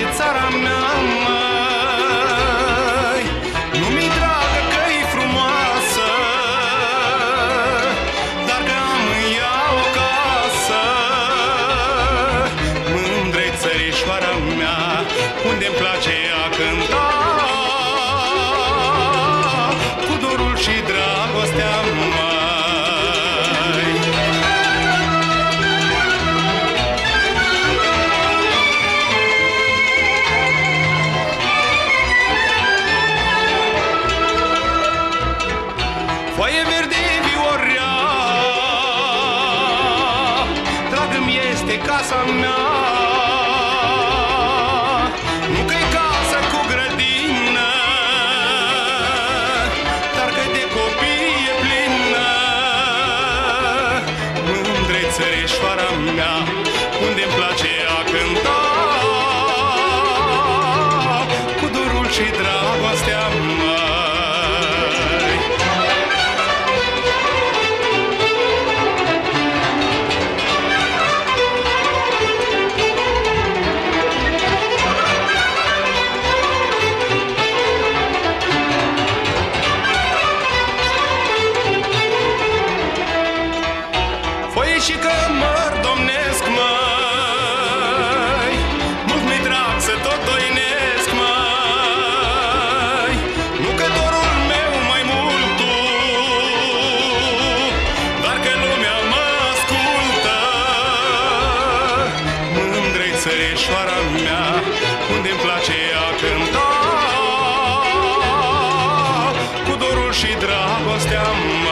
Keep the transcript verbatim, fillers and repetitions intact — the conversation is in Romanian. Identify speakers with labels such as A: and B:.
A: țara mea, măi. Nu mi-i dragă că-i frumoasă, dar că am în ea o casă. Mândră-i țărișoara mea, unde-mi place a cânta, cu dorul și dragostea, măi. Foaie verde viorea, dragă-mi este casa mea. Nu că-i casă cu grădină, dar că de copii e plină. Mândră-i țărișoara mea, unde-mi place a cânta, cu dorul și dragostea, măi. Și că măr domnesc, măi, mult mi-i drag să tot doinesc, măi. Nu că dorul meu mai mult tu, dar că lumea mă ascultă. Mândră-i țărișoara mea, unde-mi place a cânta, cu dorul și dragostea.